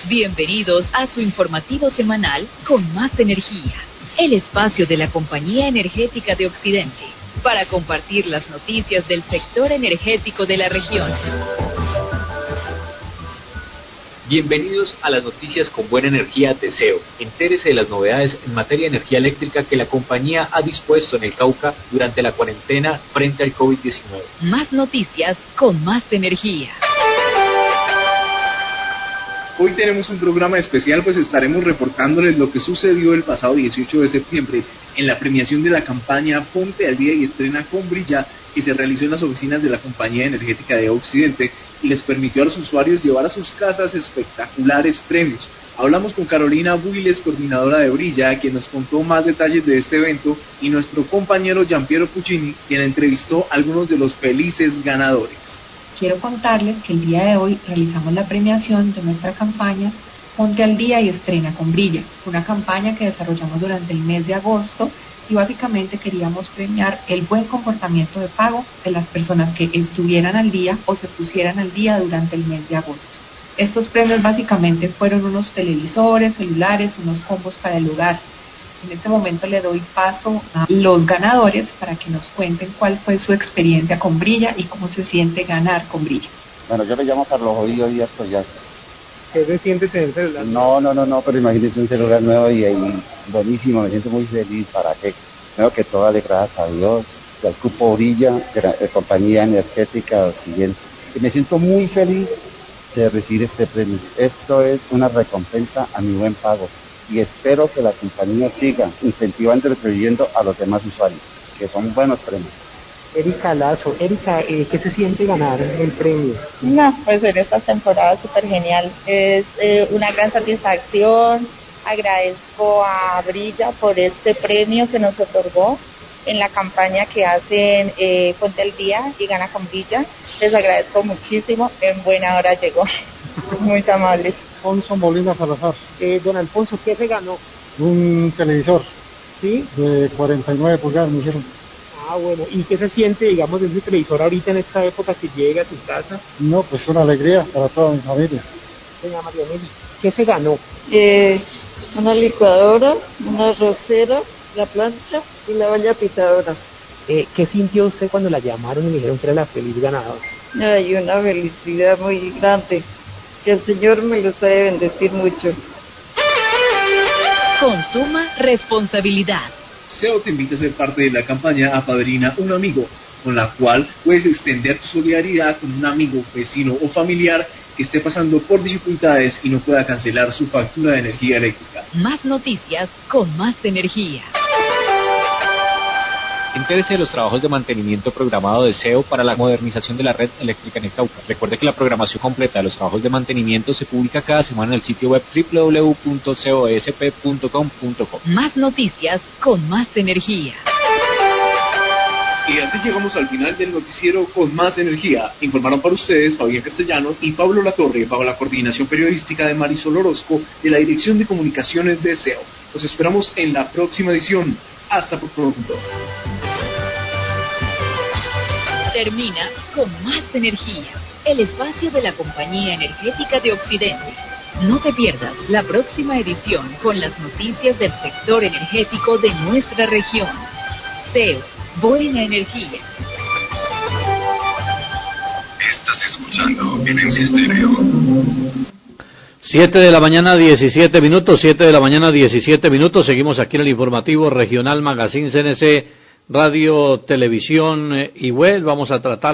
Bienvenidos a su informativo semanal Con Más Energía, el espacio de la Compañía Energética de Occidente, para compartir las noticias del sector energético de la región. Bienvenidos a las noticias con buena energía de SEO. Entérese de las novedades en materia de energía eléctrica que la compañía ha dispuesto en el Cauca durante la cuarentena frente al COVID-19. Más noticias con más energía. Hoy tenemos un programa especial, pues estaremos reportándoles lo que sucedió el pasado 18 de septiembre en la premiación de la campaña Ponte al Día y Estrena con Brilla, que se realizó en las oficinas de la Compañía Energética de Occidente y les permitió a los usuarios llevar a sus casas espectaculares premios. Hablamos con Carolina Builes, coordinadora de Brilla, quien nos contó más detalles de este evento, y nuestro compañero Giampiero Puccini, quien entrevistó a algunos de los felices ganadores. Quiero contarles que el día de hoy realizamos la premiación de nuestra campaña Ponte al Día y Estrena con Brilla, una campaña que desarrollamos durante el mes de agosto y básicamente queríamos premiar el buen comportamiento de pago de las personas que estuvieran al día o se pusieran al día durante el mes de agosto. Estos premios básicamente fueron unos televisores, celulares, unos combos para el hogar. En este momento le doy paso a los ganadores para que nos cuenten cuál fue su experiencia con Brilla y cómo se siente ganar con Brilla. Bueno, yo me llamo Carlos Ovidio Díaz Collazo. ¿Qué se siente tener celular? No, pero imagínese un celular nuevo y buenísimo, me siento muy feliz. ¿Para qué? Creo que todo le gracias a Dios, al Grupo Brilla, Compañía Energética Occidente. Y me siento muy feliz de recibir este premio. Esto es una recompensa a mi buen pago. Y espero que la compañía siga incentivando y retribuyendo a los demás usuarios, que son buenos premios. Erika Lazo. Erika, ¿qué se siente ganar el premio? No, pues en esta temporada súper genial. Es una gran satisfacción. Agradezco a Brilla por este premio que nos otorgó en la campaña que hacen Ponte al Día y Gana con Brilla. Les agradezco muchísimo. En buena hora llegó. Muy amables. Alfonso Molina Salazar. Don Alfonso, ¿qué se ganó? Un televisor. ¿Sí? De 49 pulgadas me dijeron. Ah, bueno. ¿Y qué se siente, digamos, de ese televisor ahorita en esta época que llega a su casa? No, pues una alegría para toda mi familia. Doña María Nelly, ¿qué se ganó? Una licuadora, una arrocera, la plancha y la olla pitadora. ¿Qué sintió usted cuando la llamaron y le dijeron que era la feliz ganadora? Hay una felicidad muy grande. Que el Señor me los ha de bendecir mucho. Consuma responsabilidad. SEO te invita a ser parte de la campaña Apadrina un Amigo, con la cual puedes extender tu solidaridad con un amigo, vecino o familiar que esté pasando por dificultades y no pueda cancelar su factura de energía eléctrica. Más noticias con más energía. Entérese de los trabajos de mantenimiento programado de SEO para la modernización de la red eléctrica en el Cauca. Recuerde que la programación completa de los trabajos de mantenimiento se publica cada semana en el sitio web www.cosp.com.co. Más noticias con más energía. Y así llegamos al final del noticiero Con Más Energía. Informaron para ustedes Fabián Castellanos y Pablo Latorre, bajo la coordinación periodística de Marisol Orozco de la Dirección de Comunicaciones de SEO. Los esperamos en la próxima edición. Hasta pronto. Termina Con Más Energía, el espacio de la Compañía Energética de Occidente. No te pierdas la próxima edición con las noticias del sector energético de nuestra región. SEO, buena energía. Estás escuchando Enencia Estéreo. 7 de la mañana 17 minutos, 7 de la mañana 17 minutos. Seguimos aquí en el informativo regional Magazine CNC, Radio, Televisión y Web. Vamos a tratar